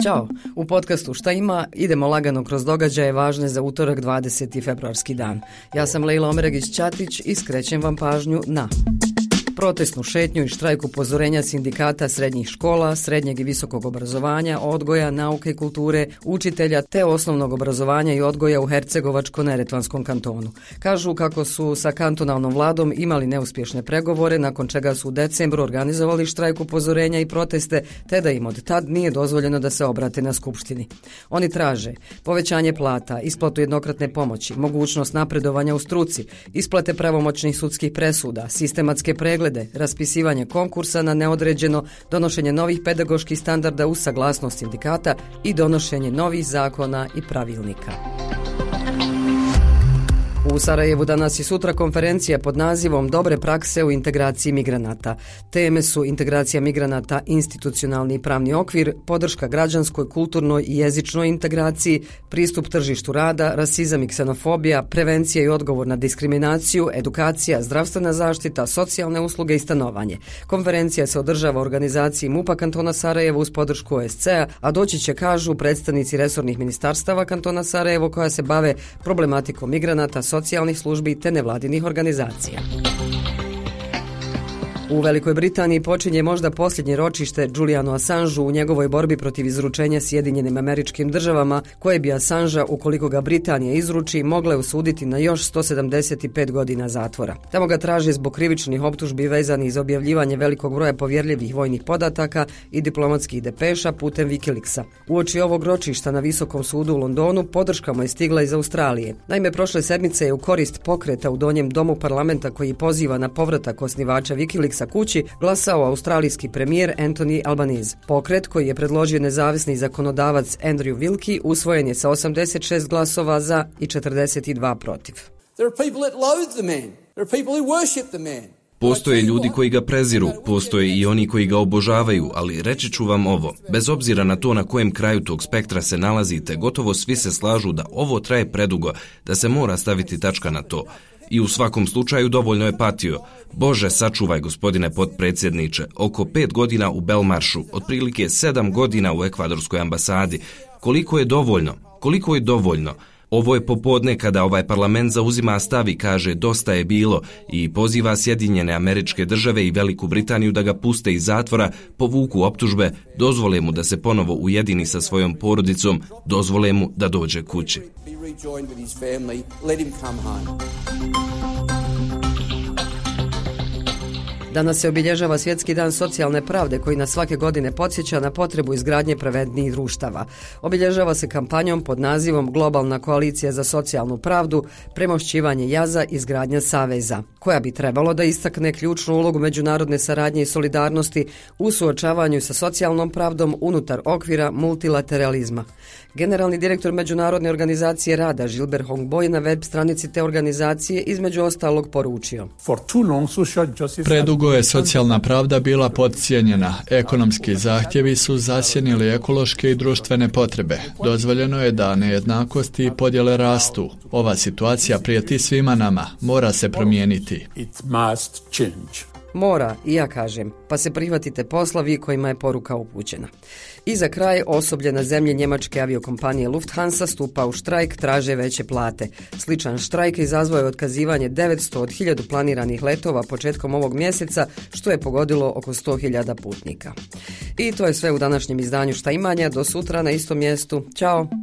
Ćao! U podcastu Šta ima idemo lagano kroz događaje važne za utorak 20. februarski dan. Ja sam Lejla Omeregić-Ćatić i skrećem vam pažnju na protestnu šetnju i štrajk upozorenja sindikata srednjih škola, srednjeg i visokog obrazovanja, odgoja, nauke i kulture, učitelja te osnovnog obrazovanja i odgoja u Hercegovačko-neretvanskom kantonu. Kažu kako su sa kantonalnom vladom imali neuspješne pregovore, nakon čega su u decembru organizovali štrajk upozorenja i proteste, te da im od tad nije dozvoljeno da se obrate na skupštini. Oni traže povećanje plata, isplatu jednokratne pomoći, mogućnost napredovanja u struci, isplate pravomoćnih sudskih presuda, sistematske preglede, raspisivanje konkursa na neodređeno, donošenje novih pedagoških standarda uz saglasnost sindikata i donošenje novih zakona i pravilnika. U Sarajevu danas i sutra konferencija pod nazivom Dobre prakse u integraciji migranata. Teme su integracija migranata, institucionalni i pravni okvir, podrška građanskoj, kulturnoj i jezičnoj integraciji, pristup tržištu rada, rasizam i ksenofobija, prevencija i odgovor na diskriminaciju, edukacija, zdravstvena zaštita, socijalne usluge i stanovanje. Konferencija se održava u organizaciji MUP-a kantona Sarajevo uz podršku OSCE-a, a doći će, kažu, predstavnici resornih ministarstava kantona Sarajevo koja se bave problematikom migranata, socijalnih službi te nevladinih organizacija. U Velikoj Britaniji počinje možda posljednje ročište Julianu Assangeu u njegovoj borbi protiv izručenja Sjedinjenim Američkim Državama, koje bi Assangea, ukoliko ga Britanija izruči, mogle osuditi na još 175 godina zatvora. Tamo ga traže zbog krivičnih optužbi vezanih za objavljivanje velikog broja povjerljivih vojnih podataka i diplomatskih depeša putem Wikileaksa. Uoči ovog ročišta na Visokom sudu u Londonu podrška mu je stigla iz Australije. Naime, prošle sedmice je u korist pokreta u Donjem domu parlamenta koji poziva na povratak osnivača Wikileaksa kući glasao australijski premijer Anthony Albanese. Pokret, koji je predložio nezavisni zakonodavac Andrew Wilkie, usvojen je sa 86 glasova za i 42 protiv. Postoje ljudi koji ga preziru, postoje i oni koji ga obožavaju, ali reći ću vam ovo. Bez obzira na to na kojem kraju tog spektra se nalazite, gotovo svi se slažu da ovo traje predugo, da se mora staviti tačka na to. I u svakom slučaju dovoljno je patio. Bože, sačuvaj, gospodine potpredsjedniče, oko 5 godina u Belmaršu, otprilike 7 godina u ekvadorskoj ambasadi. Koliko je dovoljno? Koliko je dovoljno? Ovo je popodne kada ovaj parlament zauzima stav i kaže dosta je bilo i poziva Sjedinjene Američke Države i Veliku Britaniju da ga puste iz zatvora, povuku optužbe, dozvole mu da se ponovo ujedini sa svojom porodicom, dozvole mu da dođe kući. Danas se obilježava Svjetski dan socijalne pravde koji nas svake godine podsjeća na potrebu izgradnje pravednijih društava. Obilježava se kampanjom pod nazivom Globalna koalicija za socijalnu pravdu, premošćivanje jaza, izgradnja saveza, koja bi trebalo da istakne ključnu ulogu međunarodne saradnje i solidarnosti u suočavanju sa socijalnom pravdom unutar okvira multilateralizma. Generalni direktor Međunarodne organizacije rada Gilbert Hongboy na web stranici te organizacije između ostalog poručio: Predugo je socijalna pravda bila podcijenjena. Ekonomski zahtjevi su zasjenili ekološke i društvene potrebe. Dozvoljeno je da nejednakosti i podjele rastu. Ova situacija prijeti svima nama. Mora se promijeniti. Mora, i ja kažem, pa se prihvatite posla vi kojima je poruka upućena. I za kraj, osoblje na zemlji njemačke aviokompanije Lufthansa stupa u štrajk, traže veće plate. Sličan štrajk izazvao je otkazivanje 900 od 1000 planiranih letova početkom ovog mjeseca, što je pogodilo oko 100.000 putnika. I to je sve u današnjem izdanju Šta imanja, do sutra na istom mjestu. Ćao!